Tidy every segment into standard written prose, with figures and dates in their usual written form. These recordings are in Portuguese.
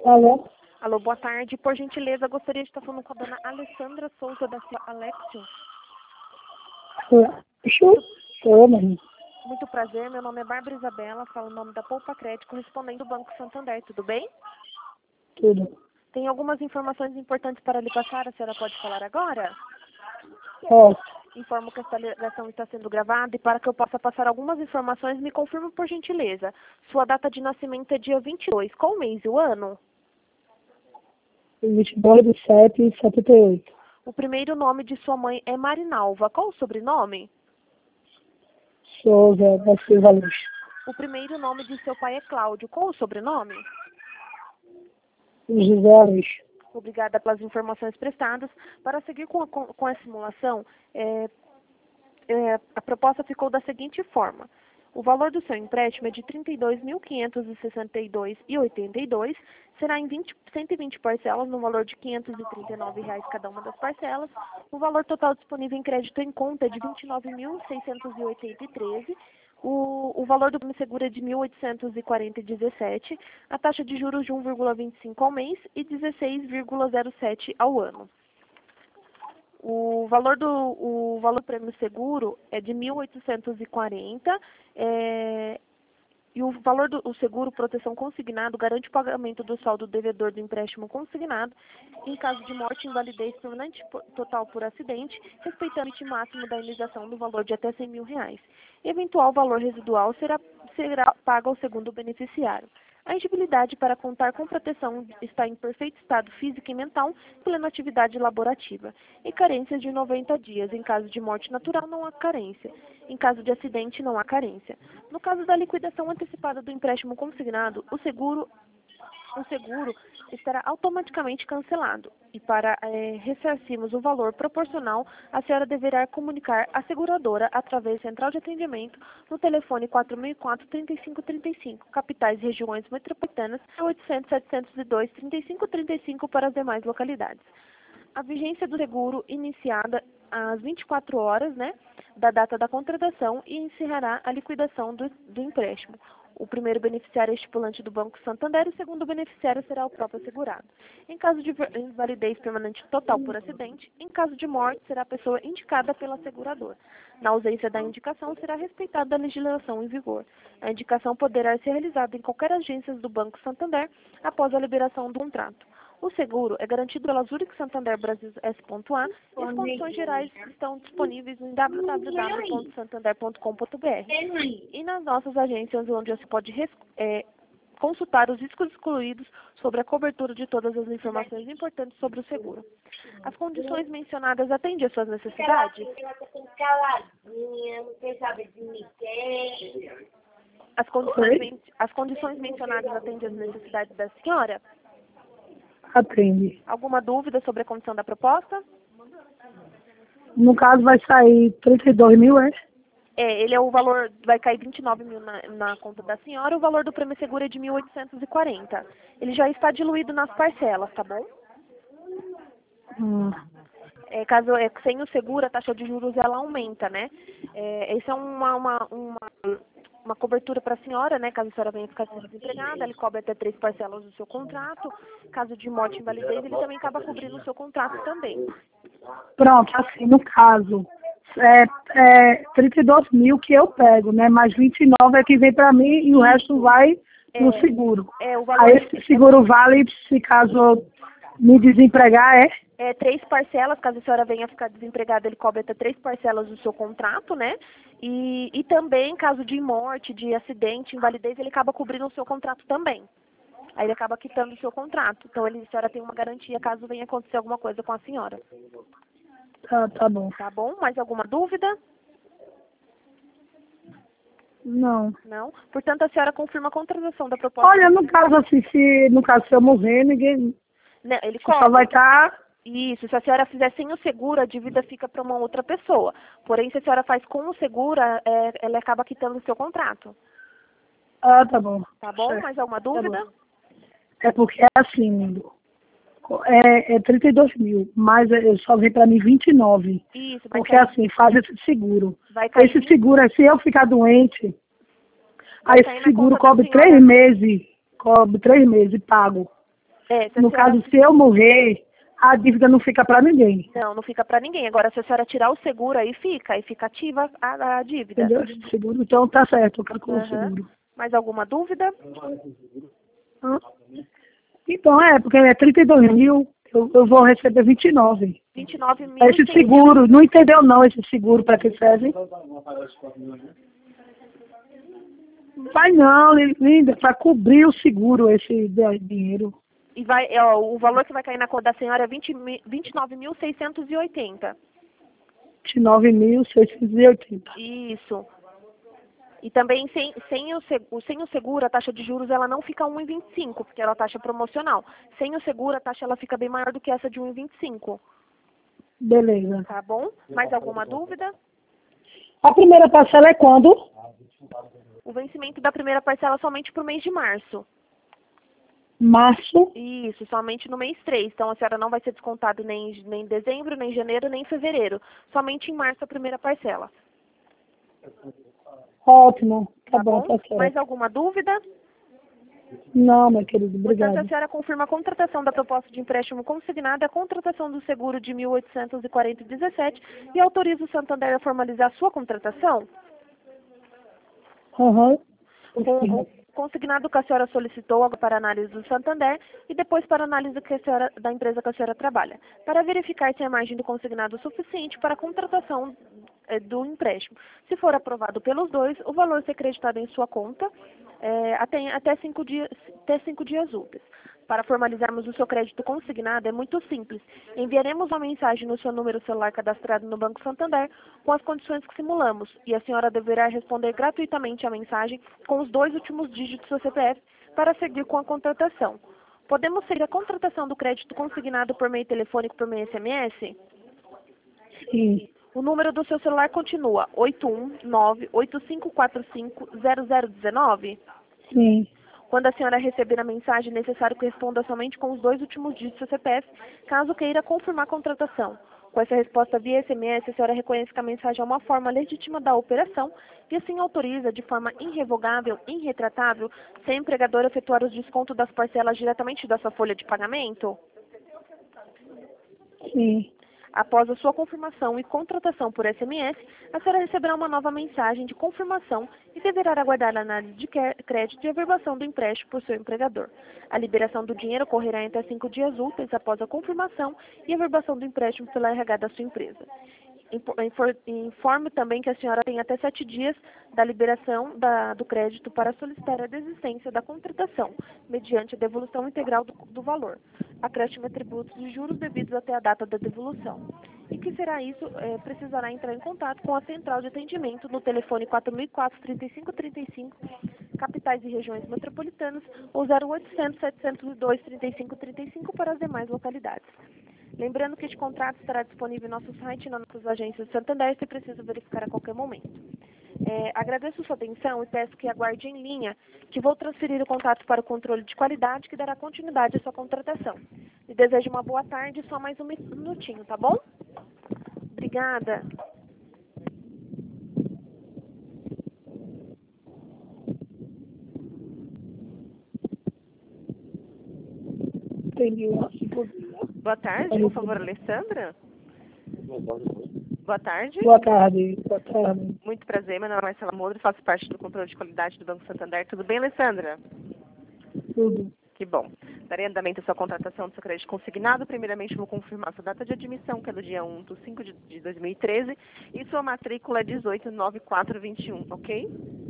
Alô? Alô, boa tarde. Por gentileza, gostaria de estar falando com a dona Alessandra Souza da Alexio. Sou, mano. Muito prazer, meu nome é Bárbara Isabela, falo o nome da Poupa Crédito, correspondente do Banco Santander, tudo bem? Tudo. Tem algumas informações importantes para lhe passar, a senhora pode falar agora? Posso. Informo que esta ligação está sendo gravada e para que eu possa passar algumas informações, me confirme por gentileza. Sua data de nascimento é dia 22, qual o mês e o ano? 22/7/78. O primeiro nome de sua mãe é Marinalva, qual o sobrenome? Souza da Silva Luz. O primeiro nome de seu pai é Cláudio, qual o sobrenome? José Luz. Obrigada pelas informações prestadas. Para seguir com a simulação, a proposta ficou da seguinte forma. O valor do seu empréstimo é de R$ 32.562,82. Será em 120 parcelas, no valor de R$ 539 cada uma das parcelas. O valor total disponível em crédito em conta é de R$ 29.680,13. O valor do prêmio seguro é de R$ 1.840,17. A taxa de juros de 1,25 ao mês e 16,07 ao ano. O valor do prêmio seguro é de 1.840, e o valor do seguro proteção consignado garante o pagamento do saldo devedor do empréstimo consignado em caso de morte, invalidez permanente total por acidente, respeitando o limite máximo da indenização no valor de até R$ 100.000. Eventual valor residual será pago ao segundo beneficiário. A elegibilidade para contar com proteção está em perfeito estado físico e mental, plena atividade laborativa, e carências de 90 dias. Em caso de morte natural, não há carência. Em caso de acidente, não há carência. No caso da liquidação antecipada do empréstimo consignado, o seguro estará automaticamente cancelado. E para ressarcirmos o valor proporcional, a senhora deverá comunicar à seguradora através da central de atendimento no telefone 4004-3535, capitais e regiões metropolitanas, 800-702-3535 para as demais localidades. A vigência do seguro iniciada às 24 horas, da data da contratação e encerrará a liquidação do empréstimo. O primeiro beneficiário é estipulante do Banco Santander e o segundo beneficiário será o próprio segurado. Em caso de invalidez permanente total por acidente, em caso de morte, será a pessoa indicada pela seguradora. Na ausência da indicação, será respeitada a legislação em vigor. A indicação poderá ser realizada em qualquer agência do Banco Santander após a liberação do contrato. O seguro é garantido pela Zurich Santander Brasil S.A. e as condições gerais estão disponíveis em www.santander.com.br e nas nossas agências, onde você pode consultar os riscos excluídos sobre a cobertura de todas as informações importantes sobre o seguro. As condições mencionadas atendem às suas necessidades? As condições mencionadas atendem às necessidades da senhora? Atende. Alguma dúvida sobre a condição da proposta? No caso, vai sair 32 mil, é? O valor vai cair 29 mil na conta da senhora, o valor do prêmio seguro é de 1.840. Ele já está diluído nas parcelas, tá bom? Caso sem o seguro, a taxa de juros ela aumenta, né? Essa é uma cobertura para a senhora, caso a senhora venha ficar desempregada, ele cobre até 3 parcelas do seu contrato. Caso de morte e invalidez, ele também acaba cobrindo o seu contrato também. Pronto, assim, no caso, 32 mil que eu pego, né? Mais 29 é que vem para mim e o resto vai no seguro. O valor Aí esse seguro vale se caso eu me desempregar, 3 parcelas, caso a senhora venha ficar desempregada, ele cobre até 3 parcelas do seu contrato, né? E também, caso de morte, de acidente, invalidez, ele acaba cobrindo o seu contrato também. Aí ele acaba quitando o seu contrato. Então, a senhora tem uma garantia caso venha acontecer alguma coisa com a senhora. Tá bom. Tá bom? Mais alguma dúvida? Não. Não? Portanto, a senhora confirma a contratação da proposta. Olha, no caso assim, se eu morrer, ninguém... Não, ele só vai estar... Isso, se a senhora fizer sem o seguro, a dívida fica para uma outra pessoa. Porém, se a senhora faz com o seguro, ela acaba quitando o seu contrato. Tá bom. Tá bom? Mais alguma dúvida? Tá bom. É porque é assim, é 32 mil, mas só vem para mim 29. Isso, porque assim, faz esse seguro. Vai cair, esse seguro, se eu ficar doente, aí esse seguro cobre 3 meses, pago. Se a No senhora... caso, se eu morrer, a dívida não fica para ninguém. Não, não fica para ninguém. Agora, se a senhora tirar o seguro, aí fica ativa a dívida. Entendeu? Seguro, então tá certo, eu calculo o Aham. seguro. Mais alguma dúvida? Hã? Então, porque é 32 mil, eu vou receber 29. 29 mil. Esse seguro, não entendeu não esse seguro para que serve? Vai não, linda, para cobrir o seguro esse dinheiro. E o valor que vai cair na conta da senhora é 29.680. 29.680. Isso. E também sem o seguro, a taxa de juros ela não fica 1,25, porque ela é a taxa promocional. Sem o seguro, a taxa ela fica bem maior do que essa de 1,25. Beleza. Tá bom? Mais alguma dúvida? A primeira parcela é quando? O vencimento da primeira parcela é somente para o mês de março. Março. Isso, somente no mês 3. Então a senhora não vai ser descontada nem em dezembro, nem em janeiro, nem em fevereiro. Somente em março a primeira parcela. Ótimo. Tá bom, tá certo. Mais alguma dúvida? Não, meu querido, Portanto, obrigado. a senhora confirma a contratação da proposta de empréstimo consignada, a contratação do seguro de 1.840,17 e autoriza o Santander a formalizar a sua contratação? Aham. Com o consignado que a senhora solicitou para análise do Santander e depois para análise da empresa que a senhora trabalha, para verificar se a margem do consignado é suficiente para a contratação do empréstimo. Se for aprovado pelos dois, o valor ser creditado em sua conta até 5 dias úteis. Para formalizarmos o seu crédito consignado é muito simples. Enviaremos uma mensagem no seu número celular cadastrado no Banco Santander com as condições que simulamos e a senhora deverá responder gratuitamente a mensagem com os 2 últimos dígitos do seu CPF para seguir com a contratação. Podemos seguir a contratação do crédito consignado por meio telefônico por meio SMS? Sim. O número do seu celular continua 819-8545-0019? Sim. Quando a senhora receber a mensagem, é necessário que responda somente com os 2 últimos dígitos do seu CPF, caso queira confirmar a contratação. Com essa resposta via SMS, a senhora reconhece que a mensagem é uma forma legítima da operação e assim autoriza de forma irrevogável, irretratável, se a empregadora efetuar o desconto das parcelas diretamente da sua folha de pagamento? Sim. Após a sua confirmação e contratação por SMS, a senhora receberá uma nova mensagem de confirmação e deverá aguardar a análise de crédito e averbação do empréstimo por seu empregador. A liberação do dinheiro ocorrerá em até 5 dias úteis após a confirmação e averbação do empréstimo pela RH da sua empresa. Informe também que a senhora tem até 7 dias da liberação do crédito para solicitar a desistência da contratação, mediante a devolução integral do valor, acréscimo e tributos de juros devidos até a data da devolução. E que será isso, precisará entrar em contato com a central de atendimento no telefone 4004-3535, capitais e regiões metropolitanas, ou 0800-702-3535 para as demais localidades. Lembrando que este contrato estará disponível em nosso site e nas nossas agências de Santander, se precisa verificar a qualquer momento. Agradeço sua atenção e peço que aguarde em linha, que vou transferir o contato para o controle de qualidade, que dará continuidade à sua contratação. E desejo uma boa tarde, só mais um minutinho, tá bom? Obrigada. Entendi. Boa tarde, por favor, Alessandra. Boa tarde. Boa tarde. Boa tarde. Muito prazer, meu nome é Marcela Modro, faço parte do controle de qualidade do Banco Santander. Tudo bem, Alessandra? Tudo. Que bom. Darei andamento à sua contratação do seu crédito consignado. Primeiramente, vou confirmar sua data de admissão, que é do dia 1/5 de 2013, e sua matrícula é 189421, ok?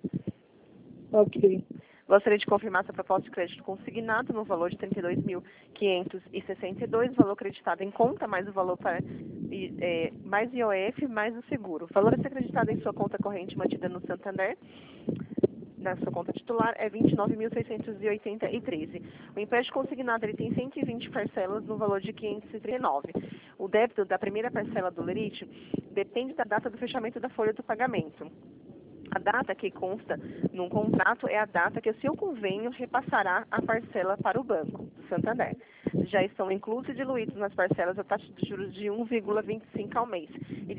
Ok. Gostaria de confirmar sua proposta de crédito consignado no valor de R$ 32.562, valor acreditado em conta, mais o valor mais IOF, mais o seguro. O valor a ser acreditado em sua conta corrente mantida no Santander, na sua conta titular, é R$ 29.680,13. O empréstimo consignado ele tem 120 parcelas no valor de R$ 539. O débito da primeira parcela do lerite depende da data do fechamento da folha do pagamento. A data que consta num contrato é a data que o seu convênio repassará a parcela para o Banco Santander. Já estão inclusos e diluídos nas parcelas a taxa de juros de 1,25 ao mês e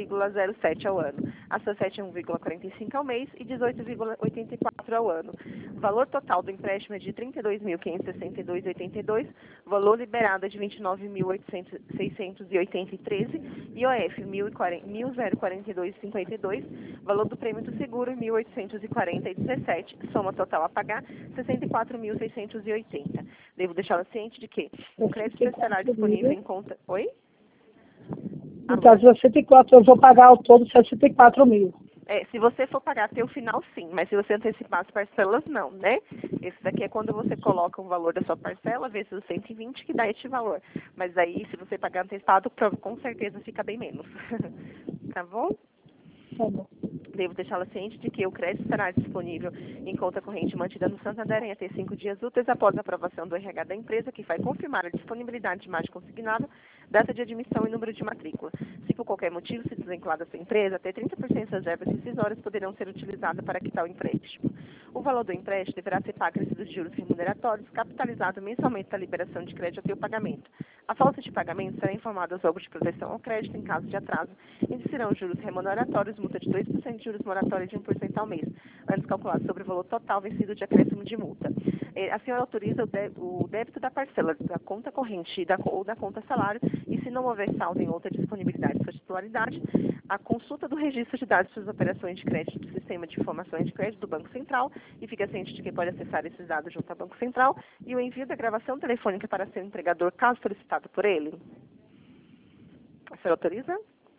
16,07 ao ano. A sua 7 é 1,45 ao mês e 18,84 ao ano. Valor total do empréstimo é de R$ 32.562,82, valor liberado é de R$ 29.680,13, IOF R$ 1.042,52, valor do prêmio do seguro R$ 1.840,17, soma total a pagar R$ 64.680. Devo deixá-la ciente de que o crédito estará disponível em conta... Oi? No caso, 64, eu vou pagar ao todo 64 mil. Se você for pagar até o final, sim, mas se você antecipar as parcelas, não, né? Esse daqui é quando você coloca o valor da sua parcela, vezes os 120, que dá este valor. Mas aí, se você pagar antecipado, com certeza fica bem menos. Tá bom? Tá bom. Devo deixá-la ciente de que o crédito estará disponível em conta corrente mantida no Santander em até 5 dias úteis após a aprovação do RH da empresa, que vai confirmar a disponibilidade de imagem consignável, data de admissão e número de matrícula. Se por qualquer motivo se desvincular da sua empresa, até 30% das verbas rescisórias poderão ser utilizadas para quitar o empréstimo. O valor do empréstimo deverá ser pago acrescido de juros remuneratórios, capitalizado mensalmente da liberação de crédito até o pagamento. A falta de pagamento será informada aos órgãos de proteção ao crédito em caso de atraso, incidirão juros remuneratórios, multa de 2% de juros moratórios de 1% ao mês, antes calculado sobre o valor total vencido de acréscimo de multa. A senhora autoriza o débito da parcela da conta corrente ou da conta salário e, se não houver saldo em outra disponibilidade de sua titularidade, a consulta do registro de dados de suas operações de crédito do Sistema de Informações de Crédito do Banco Central, e fica ciente de que pode acessar esses dados junto ao Banco Central, e o envio da gravação telefônica para seu entregador, caso solicitado por ele. A senhora autoriza?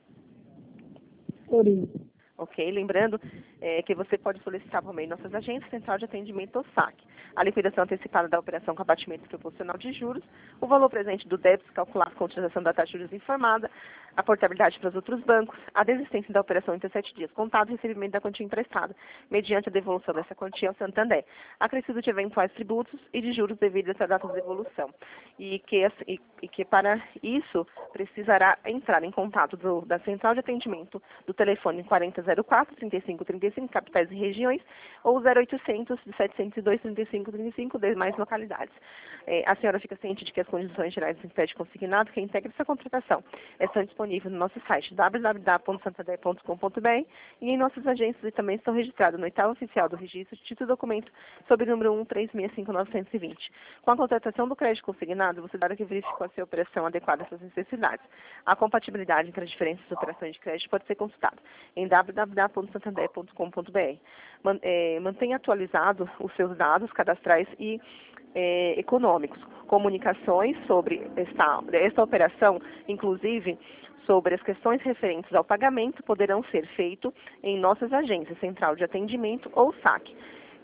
Autorizo. Ok, lembrando que você pode solicitar por meio de nossas agências, Central de Atendimento ou SAC, a liquidação antecipada da operação com abatimento proporcional de juros, o valor presente do débito calculado com a utilização da taxa de juros informada, a portabilidade para os outros bancos, a desistência da operação em 7 dias contados e recebimento da quantia emprestada, mediante a devolução dessa quantia ao Santander, acrescido de eventuais tributos e de juros devidos a data de devolução. E que para isso precisará entrar em contato da Central de Atendimento do telefone 4004-3535, capitais e regiões, ou 0800 702 3535, demais localidades. A senhora fica ciente de que as condições gerais do empréstimo consignado que integra essa contratação estão disponíveis no nosso site www.santander.com.br e em nossas agências, e também estão registradas no oitavo oficial do registro de título e documento sob o número 1365920. Com a contratação do crédito consignado, você dará que verificou se a operação adequada às suas necessidades. A compatibilidade entre as diferentes operações de crédito pode ser consultada em www.santander.com.br. Mantenha atualizado os seus dados cadastrais e econômicos, comunicações sobre esta operação, inclusive sobre as questões referentes ao pagamento, poderão ser feitos em nossas agências, Central de Atendimento ou SAC.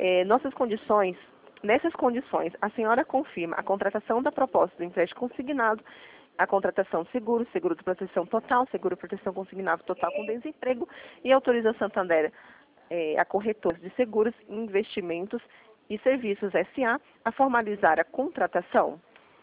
Nessas condições, a senhora confirma a contratação da proposta do empréstimo consignado, a contratação de seguro de proteção total, seguro de proteção consignado total com desemprego, e autoriza a Santander, a corretores de seguros, investimentos e serviços S.A. a formalizar a contratação.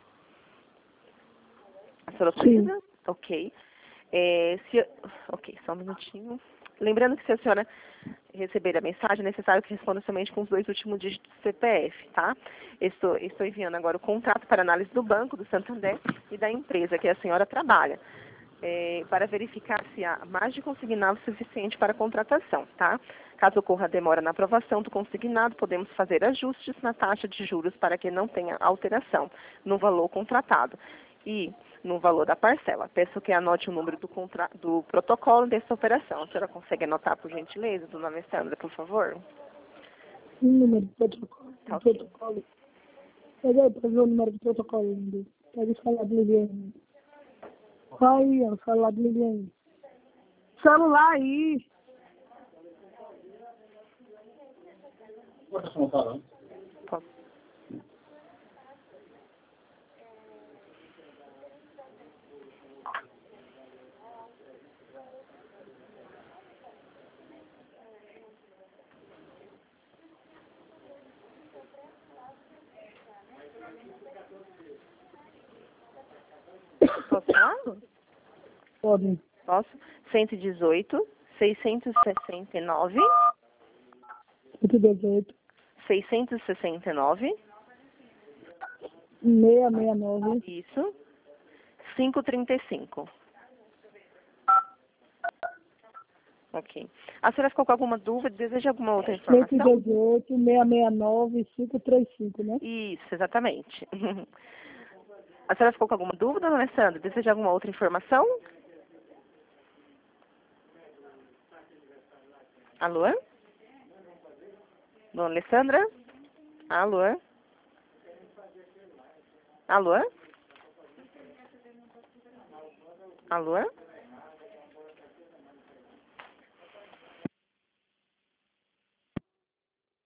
A senhora autoriza? Ok. Ok, só um minutinho. Lembrando que se a senhora receber a mensagem, é necessário que responda somente com os 2 últimos dígitos do CPF, tá? Estou enviando agora o contrato para análise do banco, do Santander e da empresa que a senhora trabalha, para verificar se há margem consignável suficiente para a contratação, tá? Caso ocorra demora na aprovação do consignado, podemos fazer ajustes na taxa de juros para que não tenha alteração no valor contratado e no valor da parcela. Peço que anote o número do protocolo dessa operação. A senhora consegue anotar, por gentileza, dona Alessandra, por favor? O número do protocolo. Tá, ok. Pega aí para ver o número do protocolo. Pega o celular do Liliane. Aí, ó, o celular do Liliane. Celular aí. Posso. Posso falar? Pode. Posso? 118, 669, 118, 669, 669, isso, 535. Ok. A senhora ficou com alguma dúvida? Deseja alguma outra informação? 118, 669, 535, né? Isso, exatamente. A senhora ficou com alguma dúvida, dona Alessandra? Deseja alguma outra informação? Alô? Dona Alessandra? Alô? Alô? Alô?